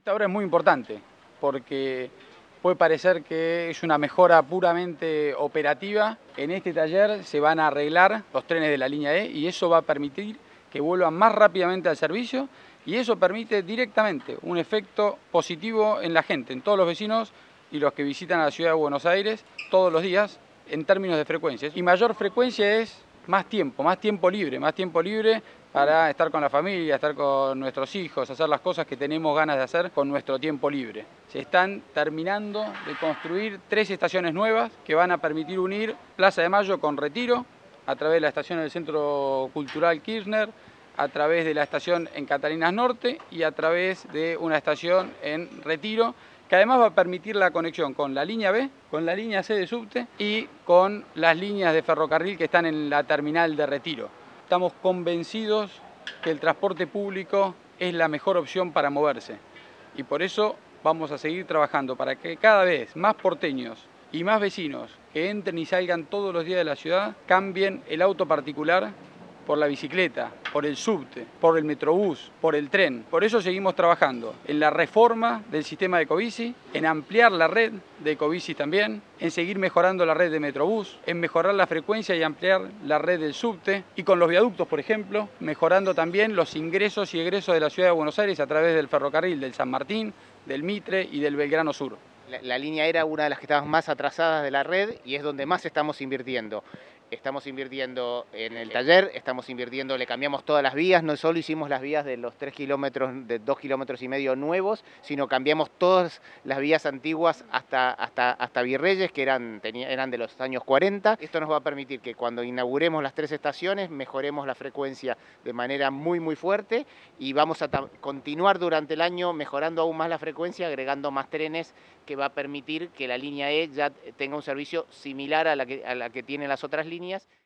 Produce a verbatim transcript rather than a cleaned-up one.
Esta obra es muy importante porque puede parecer que es una mejora puramente operativa. En este taller se van a arreglar los trenes de la línea E y eso va a permitir que vuelvan más rápidamente al servicio y eso permite directamente un efecto positivo en la gente, en todos los vecinos y los que visitan a la ciudad de Buenos Aires todos los días en términos de frecuencias. Y mayor frecuencia es más tiempo, más tiempo libre, más tiempo libre para estar con la familia, estar con nuestros hijos, hacer las cosas que tenemos ganas de hacer con nuestro tiempo libre. Se están terminando de construir tres estaciones nuevas que van a permitir unir Plaza de Mayo con Retiro, a través de la estación del Centro Cultural Kirchner, a través de la estación en Catalinas Norte y a través de una estación en Retiro, que además va a permitir la conexión con la línea B, con la línea C de subte y con las líneas de ferrocarril que están en la terminal de Retiro. Estamos convencidos que el transporte público es la mejor opción para moverse y por eso vamos a seguir trabajando para que cada vez más porteños y más vecinos que entren y salgan todos los días de la ciudad cambien el auto particular por la bicicleta, por el subte, por el metrobús, por el tren. Por eso seguimos trabajando en la reforma del sistema de ecobici, en ampliar la red de ecobicis también, en seguir mejorando la red de metrobús, en mejorar la frecuencia y ampliar la red del subte y con los viaductos, por ejemplo, mejorando también los ingresos y egresos de la ciudad de Buenos Aires a través del ferrocarril del San Martín, del Mitre y del Belgrano Sur. La, la línea era una de las que estaban más atrasadas de la red y es donde más estamos invirtiendo. Estamos invirtiendo en el taller, estamos invirtiendo, le cambiamos todas las vías, no solo hicimos las vías de los tres kilómetros, de dos kilómetros y medio nuevos, sino cambiamos todas las vías antiguas hasta, hasta, hasta Virreyes, que eran, tenía, eran de los años cuarenta. Esto nos va a permitir que cuando inauguremos las tres estaciones mejoremos la frecuencia de manera muy muy fuerte y vamos a continuar durante el año mejorando aún más la frecuencia, agregando más trenes que va a permitir que la línea E ya tenga un servicio similar a la que, a la que tienen las otras líneas.